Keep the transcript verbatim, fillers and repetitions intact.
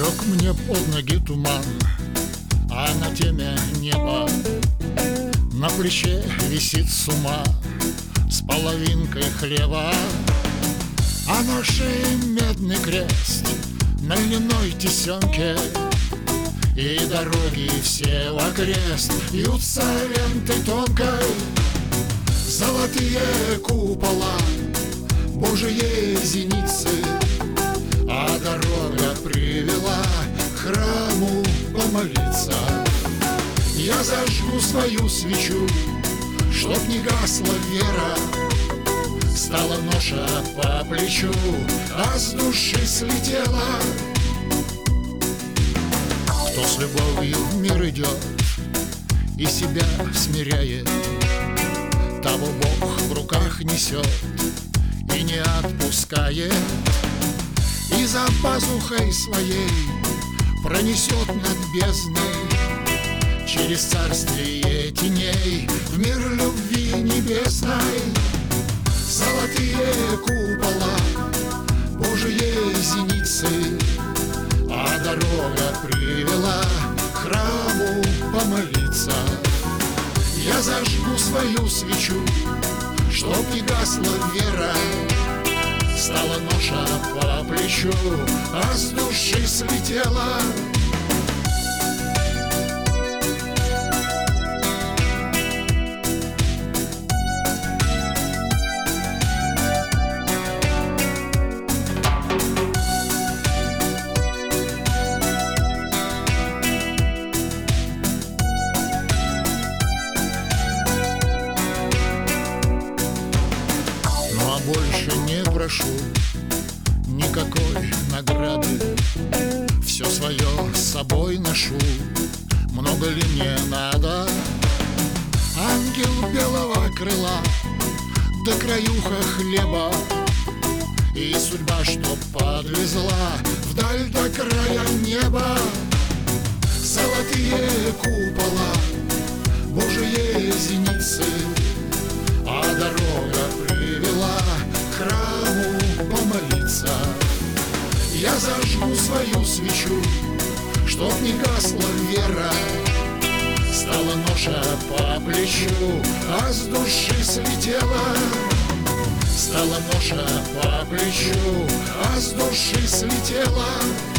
Лег мне под ноги туман, а на теме неба на плече висит сумма с половинкой хлеба, а на шее медный крест на льняной тесенке. И дороги все вокрест вьются лентой тонкой, золотые купола, божьи зеницы, а дорога привела к храму помолиться. Я зажгу свою свечу, чтоб не гасла вера, стала ноша по плечу, а с души слетела. Кто с любовью в мир идет и себя смиряет, того Бог в руках несет и не отпускает, и за пазухой своей пронесет над бездной, через царствие теней в мир любви небесной. Золотые купола, божьи зеницы, а дорога привела к храму помолиться. Я зажгу свою свечу, чтоб не гасла вера, стала ноша по плечу, а с души слетела. Больше не прошу никакой награды, все свое с собой ношу, много ли мне надо? Ангел белого крыла, до краюха хлеба, и судьба, что подвезла вдаль до края неба. Золотые купола, божьи зеницы, а дорога привела к храму помолиться. Я зажгу свою свечу, чтоб не гасла вера, стала ноша по плечу, а с души слетела. Стала ноша по плечу, а с души слетела.